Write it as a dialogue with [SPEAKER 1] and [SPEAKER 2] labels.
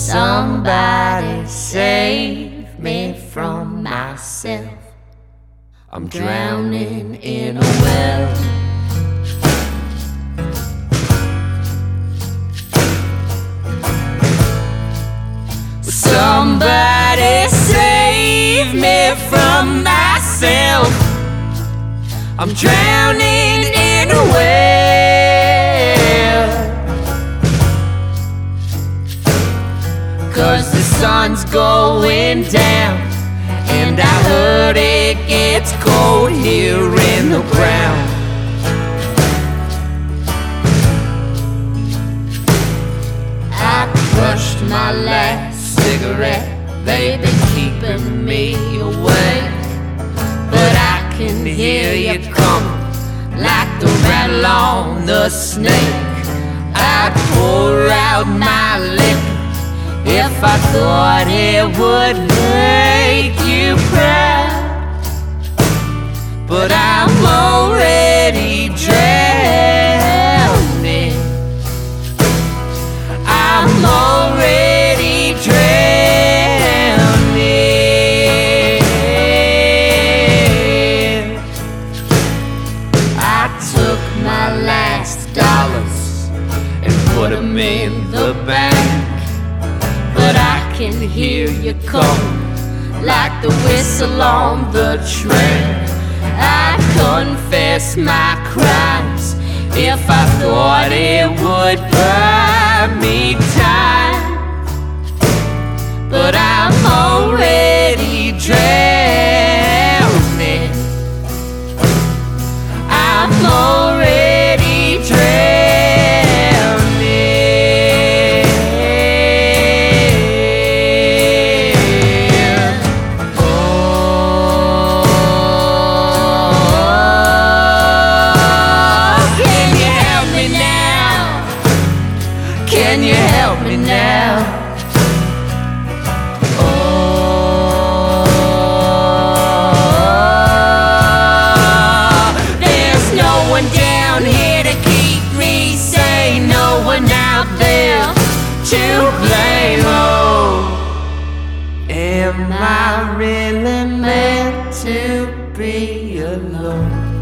[SPEAKER 1] Somebody save me from myself. I'm drowning in a well. Somebody save me from myself. I'm drowning in a well. 'Cause the sun's going down, and I heard it gets cold here in the ground. I crushed my last cigarette, they've been keeping me awake, but I can hear you coming like the rattle on the snake. I'd pour out my liquor if I thought it would make you proud, but I'm already drowning. I'm already drowning. I took my last dollars and put them in the bank, but I can hear you coming like the whistle on the train. I'd confess my crimes if I thought it would buy me time, but I'm already drowning. I'm already drowning. Can you help me now? Oh, there's no one down here to keep me sane, no one out there to blame. Oh, am I really meant to be alone?